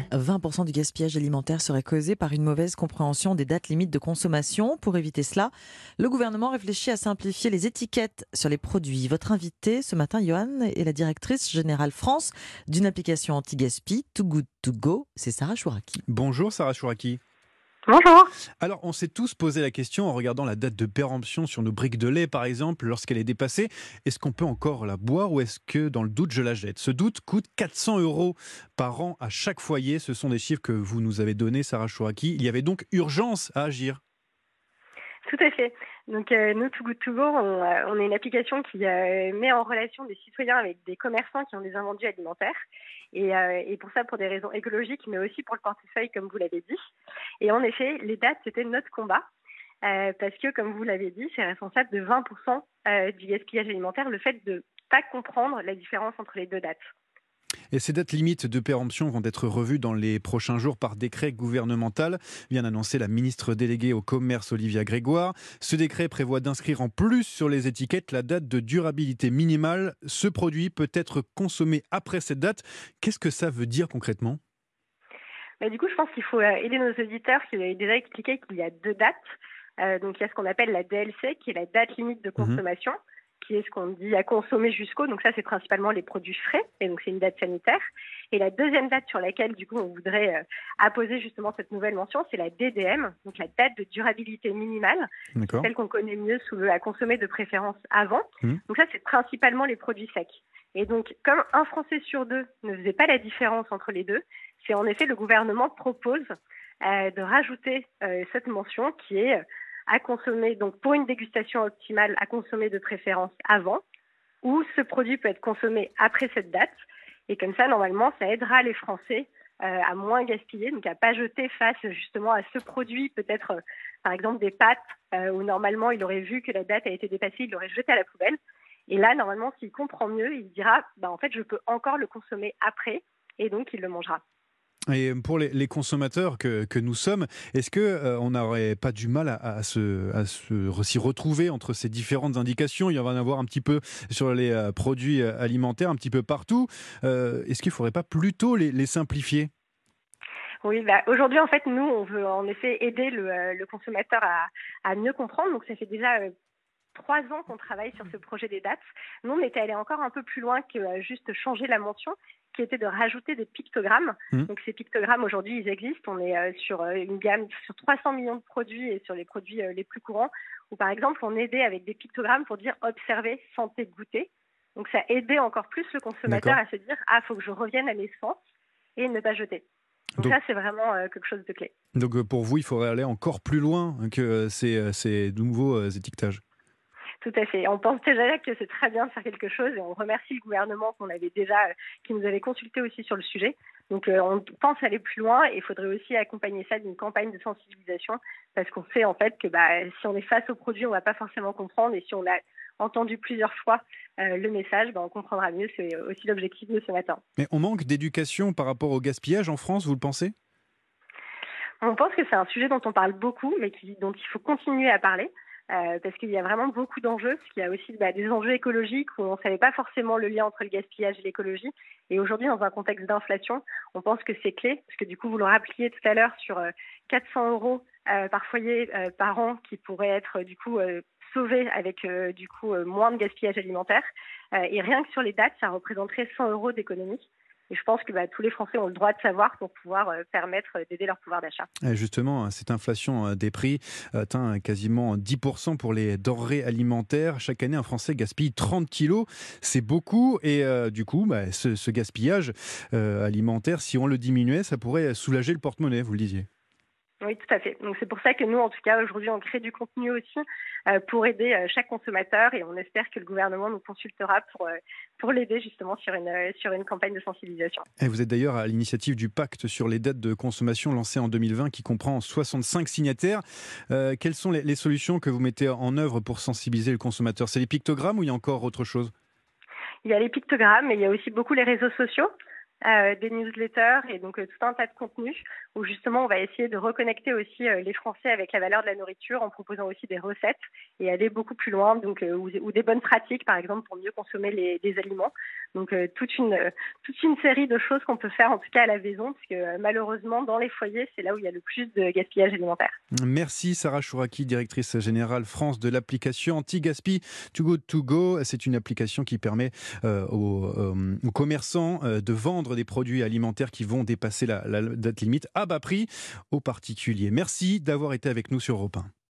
20% du gaspillage alimentaire serait causé par une mauvaise compréhension des dates limites de consommation. Pour éviter cela, le gouvernement réfléchit à simplifier les étiquettes sur les produits. Votre invitée ce matin, Johan, est la directrice générale France d'une application anti-gaspi, Too Good To Go. C'est Sarah Chouraki. Bonjour Sarah Chouraki. Bonjour. Alors, on s'est tous posé la question en regardant la date de péremption sur nos briques de lait, par exemple, lorsqu'elle est dépassée. Est-ce qu'on peut encore la boire ou est-ce que, dans le doute, je la jette ? Ce doute coûte 400 € par an à chaque foyer. Ce sont des chiffres que vous nous avez donnés, Sarah Chouraki. Il y avait donc urgence à agir. Tout à fait. Donc, nous, Too Good To Go, on est une application qui met en relation des citoyens avec des commerçants qui ont des invendus alimentaires. Et pour ça, pour des raisons écologiques, mais aussi pour le portefeuille, comme vous l'avez dit. Et en effet, les dates, c'était notre combat. Parce que, comme vous l'avez dit, c'est responsable de 20% du gaspillage alimentaire, le fait de ne pas comprendre la différence entre les deux dates. Et ces dates limites de péremption vont être revues dans les prochains jours par décret gouvernemental, vient d'annoncer la ministre déléguée au commerce Olivia Grégoire. Ce décret prévoit d'inscrire en plus sur les étiquettes la date de durabilité minimale. Ce produit peut être consommé après cette date. Qu'est-ce que ça veut dire concrètement ? Du coup, je pense qu'il faut aider nos auditeurs qui avaient déjà expliqué qu'il y a deux dates. Donc, il y a ce qu'on appelle la DLC, qui est la date limite de consommation, qui est ce qu'on dit à consommer jusqu'au. Donc ça, c'est principalement les produits frais, et donc c'est une date sanitaire. Et la deuxième date sur laquelle, du coup, on voudrait apposer justement cette nouvelle mention, c'est la DDM, donc la date de durabilité minimale, celle qu'on connaît mieux sous le à consommer de préférence avant. Donc ça, c'est principalement les produits secs. Et donc, comme un Français sur deux ne faisait pas la différence entre les deux, c'est en effet le gouvernement propose de rajouter cette mention qui est à consommer, donc pour une dégustation optimale, à consommer de préférence avant, ou ce produit peut être consommé après cette date. Et comme ça, normalement, ça aidera les Français à moins gaspiller, donc à pas jeter face justement à ce produit, peut-être par exemple des pâtes, où normalement il aurait vu que la date a été dépassée, il l'aurait jeté à la poubelle. Et là, normalement, s'il comprend mieux, il dira, en fait, je peux encore le consommer après, et donc il le mangera. Et pour les consommateurs que nous sommes, est-ce qu'on n'aurait pas du mal à s'y retrouver entre ces différentes indications ? Il y en va en avoir un petit peu sur les produits alimentaires, un petit peu partout. Est-ce qu'il ne faudrait pas plutôt les simplifier ? Oui, aujourd'hui, en fait, nous, on veut en effet aider le consommateur à mieux comprendre. Donc, ça fait déjà 3 ans qu'on travaille sur ce projet des dates. Nous, on était allé encore un peu plus loin que juste changer la mention, qui était de rajouter des pictogrammes. Donc ces pictogrammes, aujourd'hui, ils existent. On est sur une gamme sur 300 millions de produits et sur les produits les plus courants, où par exemple, on aidait avec des pictogrammes pour dire observer, sentez, goûter. Donc ça aidait encore plus le consommateur à se dire « Ah, il faut que je revienne à mes sens et ne pas jeter ». Donc ça, c'est vraiment quelque chose de clé. Donc pour vous, il faudrait aller encore plus loin que ces nouveaux étiquetages. Tout à fait. On pense déjà que c'est très bien de faire quelque chose et on remercie le gouvernement qui nous avait consulté aussi sur le sujet. Donc on pense aller plus loin et il faudrait aussi accompagner ça d'une campagne de sensibilisation parce qu'on sait en fait que si on est face au produit, on ne va pas forcément comprendre et si on a entendu plusieurs fois le message, on comprendra mieux. C'est aussi l'objectif de ce matin. Mais on manque d'éducation par rapport au gaspillage en France, vous le pensez ? On pense que c'est un sujet dont on parle beaucoup mais dont il faut continuer à parler. Parce qu'il y a vraiment beaucoup d'enjeux, parce qu'il y a aussi des enjeux écologiques où on ne savait pas forcément le lien entre le gaspillage et l'écologie. Et aujourd'hui, dans un contexte d'inflation, on pense que c'est clé, parce que du coup, vous le rappeliez tout à l'heure sur 400 € par foyer par an qui pourraient être du coup sauvés avec moins de gaspillage alimentaire. Et rien que sur les dates, ça représenterait 100 € d'économie. Et je pense que tous les Français ont le droit de savoir pour pouvoir permettre d'aider leur pouvoir d'achat. Et justement, cette inflation des prix atteint quasiment 10% pour les denrées alimentaires. Chaque année, un Français gaspille 30 kilos. C'est beaucoup. Et du coup, ce gaspillage alimentaire, si on le diminuait, ça pourrait soulager le porte-monnaie, vous le disiez. Oui, tout à fait. Donc c'est pour ça que nous, en tout cas, aujourd'hui, on crée du contenu aussi pour aider chaque consommateur et on espère que le gouvernement nous consultera pour l'aider justement sur une campagne de sensibilisation. Et vous êtes d'ailleurs à l'initiative du pacte sur les dates de consommation lancé en 2020 qui comprend 65 signataires. Quelles sont les solutions que vous mettez en œuvre pour sensibiliser le consommateur ? C'est les pictogrammes ou il y a encore autre chose ? Il y a les pictogrammes, mais il y a aussi beaucoup les réseaux sociaux. des newsletters et donc tout un tas de contenus où justement on va essayer de reconnecter aussi les Français avec la valeur de la nourriture en proposant aussi des recettes et aller beaucoup plus loin, donc ou des bonnes pratiques par exemple pour mieux consommer les aliments. Donc toute une série de choses qu'on peut faire en tout cas à la maison, parce que malheureusement dans les foyers c'est là où il y a le plus de gaspillage alimentaire. Merci Sarah Chouraki, directrice générale France de l'application Anti-Gaspi Too Good To Go. C'est une application qui permet aux commerçants de vendre des produits alimentaires qui vont dépasser la date limite à bas prix aux particuliers. Merci d'avoir été avec nous sur Europe 1.